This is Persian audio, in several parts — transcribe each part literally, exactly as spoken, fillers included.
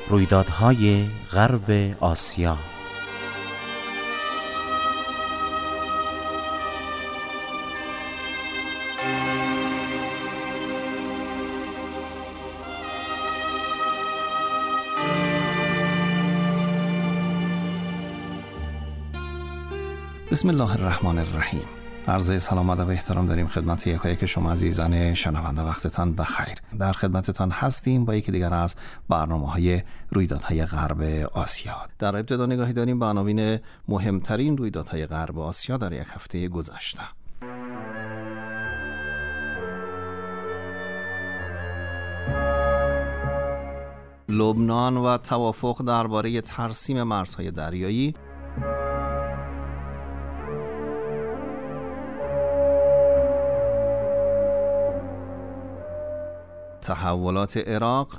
رویدادهای غرب آسیا. بسم الله الرحمن الرحیم. عرض سلام و ادب و احترام داریم خدمت یکایک شما عزیزان شنونده. وقتتان بخیر. در خدمتتان هستیم با یکی دیگر از برنامه‌های رویدادهای غرب آسیا. در ابتدا نگاهی داریم به عناوین مهمترین رویدادهای غرب آسیا در یک هفته گذشته. لبنان و توافق درباره ترسیم مرزهای دریایی. تحولات عراق.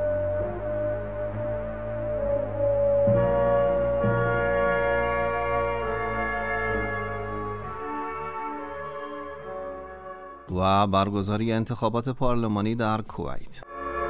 و برگزاری انتخابات پارلمانی در کویت.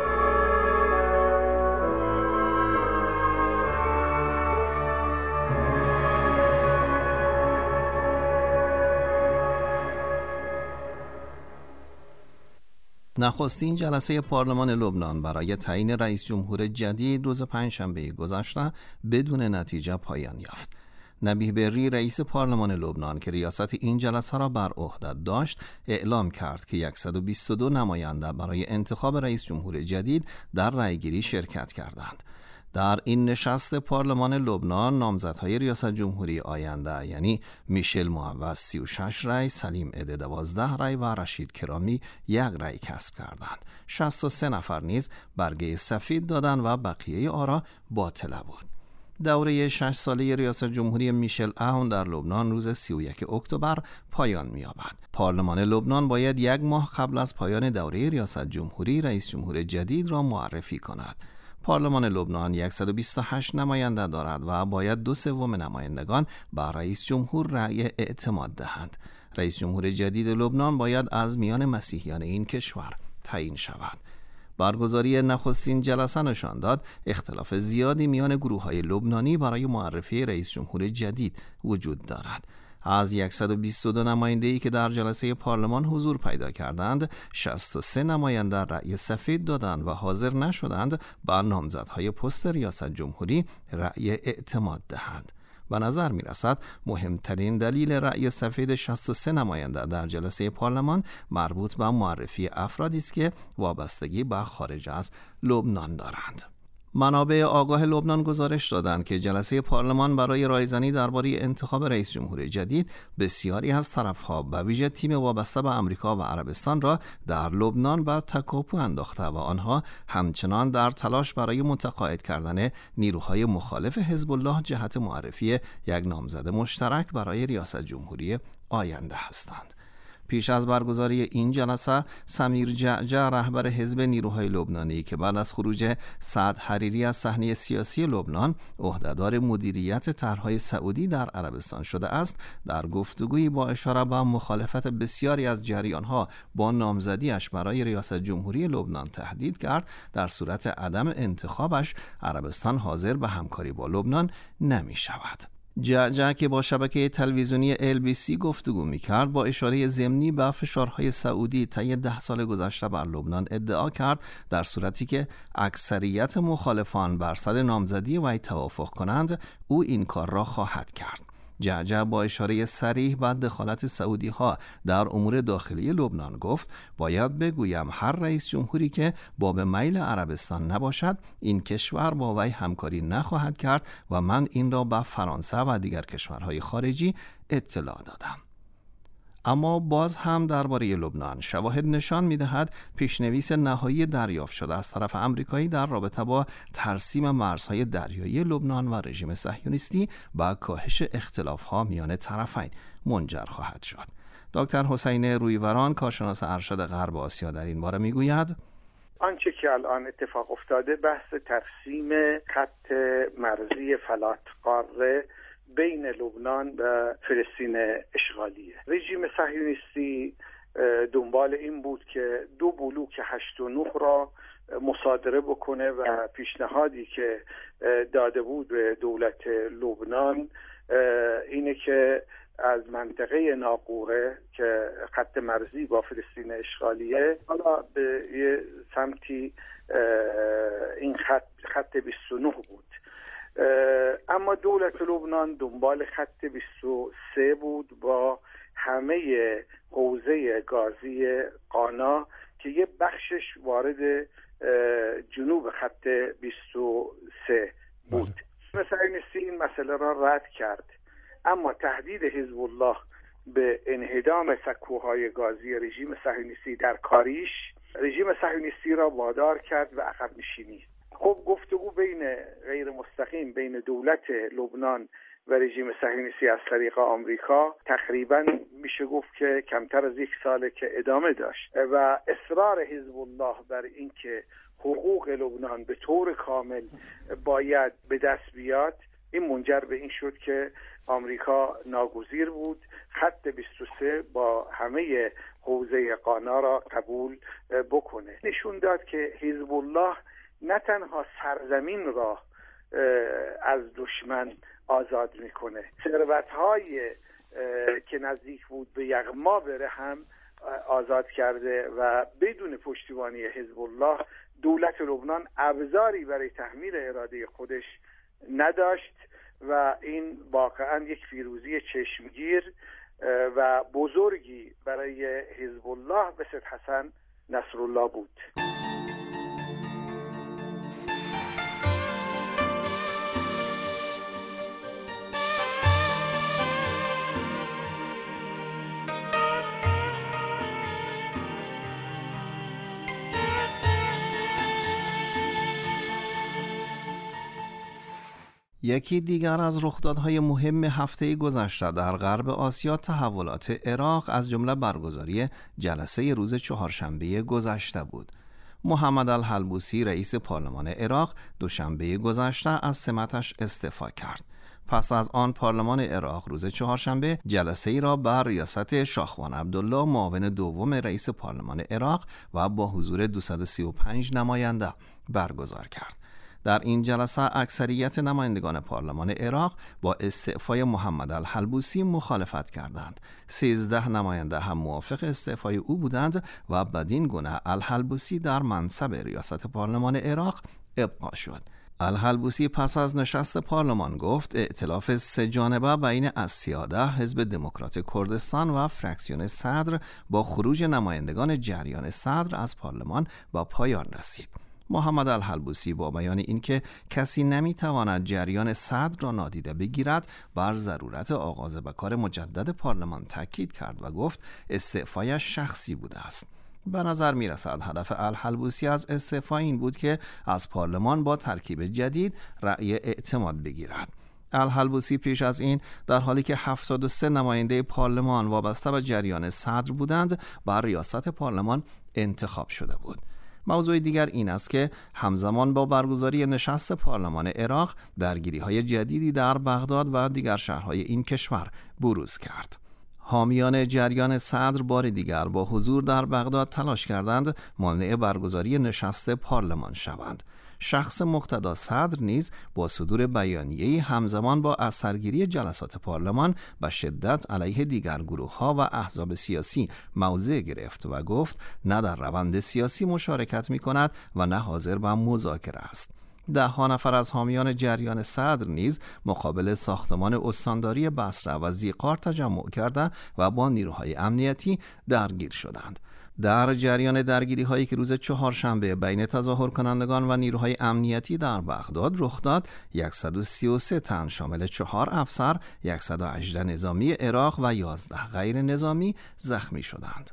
نخستین جلسه پارلمان لبنان برای تعیین رئیس جمهور جدید روز پنجشنبه گذشته بدون نتیجه پایان یافت. نبیه بری رئیس پارلمان لبنان که ریاست این جلسه را بر عهده داشت اعلام کرد که صد و بیست و دو نماینده برای انتخاب رئیس جمهور جدید در رأیگیری شرکت کردند. در این نشست پارلمان لبنان نامزدهای ریاست جمهوری آینده یعنی میشل معوض سی و شش رأی، سلیم عده دوازده رأی و رشید کرامی یک رأی کسب کردند. شصت و سه نفر نیز برگه سفید دادند و بقیه آرا باطل بود. دوره شش ساله ریاست جمهوری میشل عون در لبنان روز سی و یک اکتبر پایان می‌یابد. پارلمان لبنان باید یک ماه قبل از پایان دوره ریاست جمهوری رئیس جمهور جدید را معرفی کند. پارلمان لبنان صد و بیست و هشت نماینده دارد و باید دو سوم نمایندگان بر رئیس جمهور رأی اعتماد دهند. رئیس جمهور جدید لبنان باید از میان مسیحیان این کشور تعیین شود. برگزاری نخستین جلسه نشان داد اختلاف زیادی میان گروه‌های لبنانی برای معرفی رئیس جمهور جدید وجود دارد. از صد و بیست و دو نماینده‌ای که در جلسه پارلمان حضور پیدا کردند، شصت و سه نماینده رأی سفید دادند و حاضر نشدند به نامزدهای پست ریاست جمهوری رأی اعتماد دهند. به نظر می رسد مهمترین دلیل رأی سفید شصت و سه نماینده در جلسه پارلمان مربوط به معرفی افرادی است که وابستگی به خارج از لبنان دارند. منابع آگاه لبنان گزارش دادند که جلسه پارلمان برای رایزنی درباره انتخاب رئیس جمهور جدید بسیاری از طرف‌ها به ویژه تیم وابسته به آمریکا و عربستان را در لبنان به تکاپو انداخته و آنها همچنان در تلاش برای متقاعد کردن نیروهای مخالف حزب الله جهت معرفی یک نامزد مشترک برای ریاست جمهوری آینده هستند. پیش از برگزاری این جلسه سمیر جعجع رهبر حزب نیروهای لبنانی که بعد از خروج سعد حریری از صحنه سیاسی لبنان عهدهدار مدیریت طرحهای سعودی در عربستان شده است، در گفتگویی با اشاره به مخالفت بسیاری از جریانها با نامزدیش برای ریاست جمهوری لبنان تهدید کرد در صورت عدم انتخابش عربستان حاضر به همکاری با لبنان نمی شود. جعجع که با شبکه تلویزیونی ال بی سی گفتگو می‌کرد با اشاره ضمنی به فشارهای سعودی طی ده سال گذشته بر لبنان ادعا کرد در صورتی که اکثریت مخالفان بر سر نامزدی وی توافق کنند او این کار را خواهد کرد. جعجع با اشاره صریح به دخالت سعودی ها در امور داخلی لبنان گفت باید بگویم هر رئیس جمهوری که باب میل عربستان نباشد این کشور با وی همکاری نخواهد کرد و من این را به فرانسه و دیگر کشورهای خارجی اطلاع دادم. اما باز هم درباره لبنان شواهد نشان می‌دهد پیشنویس نهایی دریافت شده از طرف آمریکایی در رابطه با ترسیم مرزهای دریایی لبنان و رژیم صهیونیستی با کاهش اختلاف‌ها میان طرفین منجر خواهد شد. دکتر حسین رویوران کارشناس ارشد غرب آسیا در این باره می‌گوید آنچه که الان اتفاق افتاده بحث ترسیم خط مرزی فلات قاره بین لبنان و فلسطین اشغالیه. رژیم صهیونیستی دنبال این بود که دو بلوک هشت و نه را مصادره بکنه و پیشنهادی که داده بود به دولت لبنان اینه که از منطقه ناقوره که خط مرزی با فلسطین اشغالیه حالا به یه سمتی این خط خط بیست و نه بود، اما دولت لبنان دنبال خط بیست و سه بود با همه حوزه گازی قانا که یه بخشش وارد جنوب خط بیست و سه بود. صهیونیستی این مسئله را رد کرد، اما تهدید حزب الله به انهدام سکوهای گازی رژیم صهیونیستی در کاریش رژیم صهیونیستی را وادار کرد و عقب نشینی. خب گفتگو بین غیر مستقیم بین دولت لبنان و رژیم صهیونیستی از طریق آمریکا تقریبا میشه گفت که کمتر از یک ساله که ادامه داشت و اصرار حزب الله بر اینکه حقوق لبنان به طور کامل باید به دست بیاد، این منجر به این شد که آمریکا ناگزیر بود خط بیست و سه با همه حوزه قانا را قبول بکنه. نشون داد که حزب الله نه تنها سرزمین را از دشمن آزاد میکنه، ثروت‌های که نزدیک بود به یغما بره هم آزاد کرده و بدون پشتیبانی حزب الله دولت لبنان ابزاری برای تحمیل اراده خودش نداشت و این واقعا یک پیروزی چشمگیر و بزرگی برای حزب الله و سید حسن نصرالله بود. یکی دیگر از رخدادهای مهم هفته گذشته در غرب آسیا تحولات عراق از جمله برگزاری جلسه روز چهارشنبه گذشته بود. محمد الحلبوسی رئیس پارلمان عراق دوشنبه گذشته از سمتش استعفا کرد. پس از آن پارلمان عراق روز چهارشنبه جلسه ای را بر ریاست شاخوان عبدالله معاون دوم رئیس پارلمان عراق و با حضور دویست و سی و پنج نماینده برگزار کرد. در این جلسه اکثریت نمایندگان پارلمان عراق با استعفای محمد الحلبوسی مخالفت کردند. سیزده نماینده هم موافق استعفای او بودند و بدین گونه الحلبوسی در منصب ریاست پارلمان عراق ابقا شد. الحلبوسی پس از نشست پارلمان گفت ائتلاف سه جانبه بین السیاده، حزب دموکرات کردستان و فراکسیون صدر با خروج نمایندگان جریان صدر از پارلمان با پایان رسید. محمد الحلبوسی با بیان اینکه کسی نمیتواند جریان صدر را نادیده بگیرد بر ضرورت آغاز به کار مجدد پارلمان تاکید کرد و گفت استعفایش شخصی بوده است. به نظر می رسد هدف الحلبوسی از استعفا این بود که از پارلمان با ترکیب جدید رأی اعتماد بگیرد. الحلبوسی پیش از این در حالی که هفتاد و سه نماینده پارلمان وابسته به جریان صدر بودند بر ریاست پارلمان انتخاب شده بود. موضوع دیگر این است که همزمان با برگزاری نشست پارلمان عراق درگیری‌های جدیدی در بغداد و دیگر شهرهای این کشور بروز کرد. حامیان جریان صدر بار دیگر با حضور در بغداد تلاش کردند مانع برگزاری نشست پارلمان شوند. شخص مقتدا صدر نیز با صدور بیانیه‌ای همزمان با اثرگیری جلسات پارلمان به شدت علیه دیگر گروه‌ها و احزاب سیاسی موضع گرفت و گفت نه در روند سیاسی مشارکت می‌کند و نه حاضر به مذاکره است. ده ها نفر از حامیان جریان صدر نیز مقابل ساختمان استانداری بصره و زیقار تجمع کرده و با نیروهای امنیتی درگیر شدند. در جریان درگیری هایی که روز چهارشنبه بین تظاهر کنندگان و نیروهای امنیتی در بغداد رخ داد، صد و سی و سه تن شامل چهار افسر، صد و هجده نظامی عراق و یازده غیر نظامی زخمی شدند.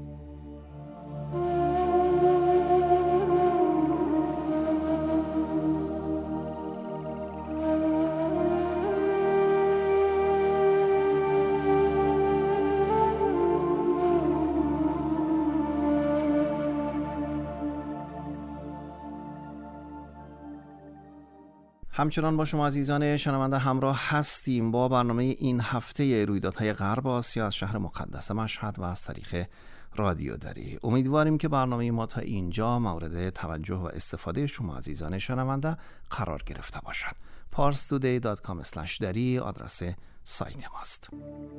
همچنان با شما عزیزان شنونده همراه هستیم با برنامه این هفته رویدادهای غرب آسیا از شهر مقدس مشهد و از طریق رادیو دری. امیدواریم که برنامه ما تا اینجا مورد توجه و استفاده شما عزیزان شنونده قرار گرفته باشد. پارس تودی دات کام اسلش دری آدرس سایت ماست.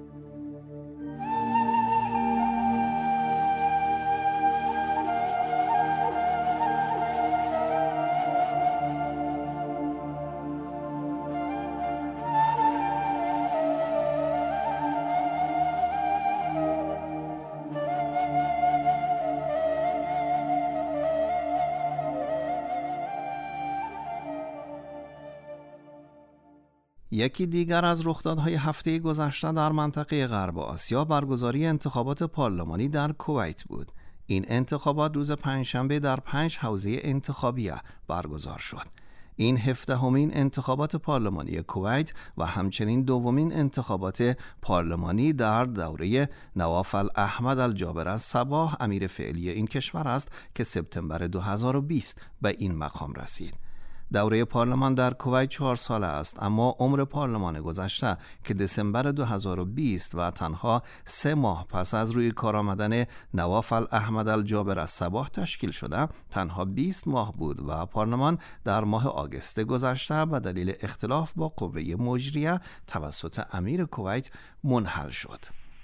یکی دیگر از رخدادهای هفته گذشته در منطقه غرب آسیا برگزاری انتخابات پارلمانی در کویت بود. این انتخابات روز پنجشنبه در پنج حوزه انتخابی برگزار شد. این هفدهمین انتخابات پارلمانی کویت و همچنین دومین انتخابات پارلمانی در دوره نواف الاحمد الجابر الصباح امیر فعلی این کشور است که سپتامبر دو هزار و بیست به این مقام رسید. دوره پارلمان در کویت چهار ساله است، اما عمر پارلمان گذشته که دسامبر دو هزار و بیست و تنها سه ماه پس از روی کار آمدن نواف الاحمد الجابر الصباح تشکیل شده تنها بیست ماه بود و پارلمان در ماه آگوست گذشته به دلیل اختلاف با قوه مجریه توسط امیر کویت منحل شد.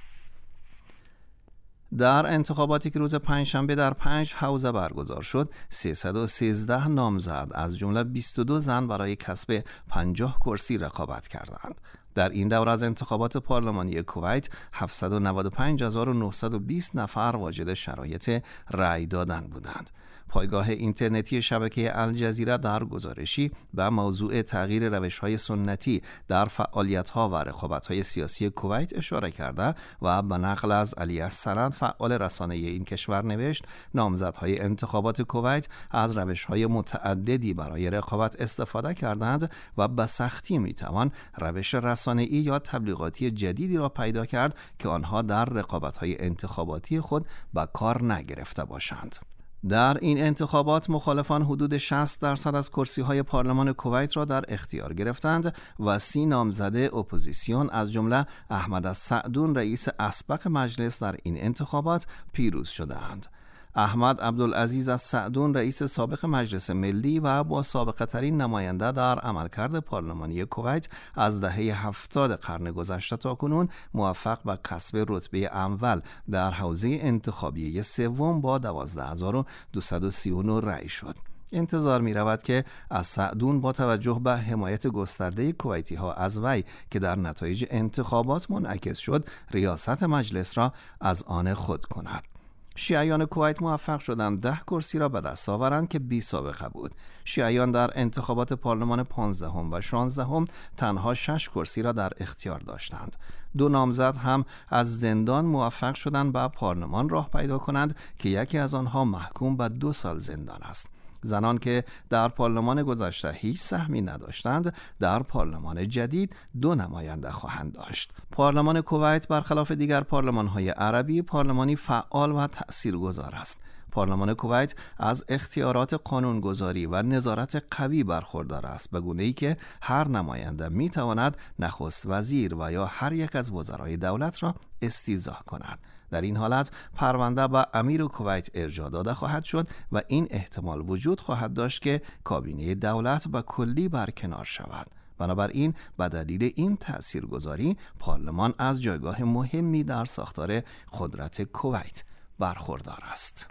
در انتخاباتی که روز پنجشنبه در پنج حوزه برگزار شد، سیصد و سیزده نامزد از جمله بیست و دو زن برای کسب پنجاه کرسی رقابت کردند. در این دوره از انتخابات پارلمانی کویت هفتصد و نود و پنج هزار و نهصد و بیست نفر واجد شرایط رأی دادن بودند. پایگاه اینترنتی شبکه الجزیره در گزارشی به موضوع تغییر روش‌های سنتی در فعالیت‌ها و رقابت‌های سیاسی کویت اشاره کرده و به نقل از علی السند فعال رسانه این کشور نوشت نامزدهای انتخابات کویت از روش‌های متعددی برای رقابت استفاده کردند و به سختی می‌توان روش رسانه‌ای یا تبلیغاتی جدیدی را پیدا کرد که آنها در رقابت‌های انتخاباتی خود به کار نگرفته باشند. در این انتخابات مخالفان حدود شصت درصد از کرسی‌های پارلمان کویت را در اختیار گرفتند و سی نامزد اپوزیسیون از جمله احمد السعدون رئیس اسبق مجلس در این انتخابات پیروز شدند. احمد عبدالعزیز السعدون رئیس سابق مجلس ملی و با سابقه ترین نماینده در عملکرد پارلمانی کویت از دهه هفتاد قرن گذشته تا کنون موفق به کسب رتبه اول در حوزه انتخابی سوم با دوازده هزار و دویست و سی و نه رأی شد. انتظار می رود که السعدون با توجه به حمایت گسترده کویتی ها از وی که در نتایج انتخابات منعکس شد ریاست مجلس را از آن خود کند. شیعیان کویت موفق شدند ده کرسی را به دست آورند که بی سابقه بود. شیعیان در انتخابات پارلمان پانزدهم و شانزدهم تنها شش کرسی را در اختیار داشتند. دو نامزد هم از زندان موفق شدند به پارلمان راه پیدا کنند که یکی از آنها محکوم به دو سال زندان است. زنان که در پارلمان گذشته هیچ سهمی نداشتند در پارلمان جدید دو نماینده خواهند داشت. پارلمان کویت برخلاف دیگر پارلمان‌های عربی پارلمانی فعال و تأثیرگذار است. پارلمان کویت از اختیارات قانونگذاری و نظارت قوی برخوردار است، به گونه‌ای که هر نماینده می‌تواند نخست وزیر و یا هر یک از وزرای دولت را استیضاح کند. در این حالت پرونده به امیر کویت ارجاع داده خواهد شد و این احتمال وجود خواهد داشت که کابینه دولت به کلی برکنار شود. بنابراین به دلیل این تأثیرگذاری پارلمان از جایگاه مهمی در ساختار قدرت کویت برخوردار است.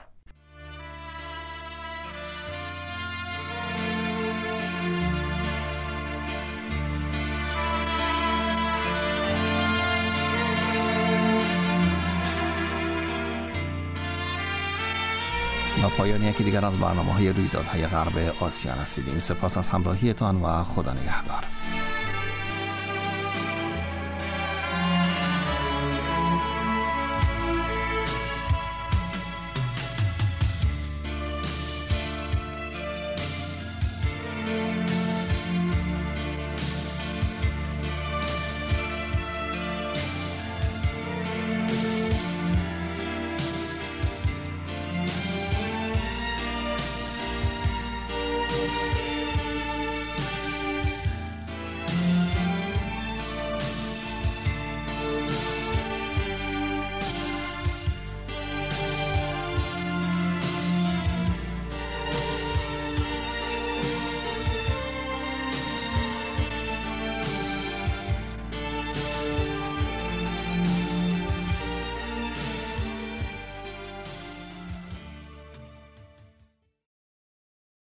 و پایان یکی دیگر از برنامه‌های رویدادهای غرب آسیا رسیدیم. سپاس از همراهیتان و خدا نگهدار.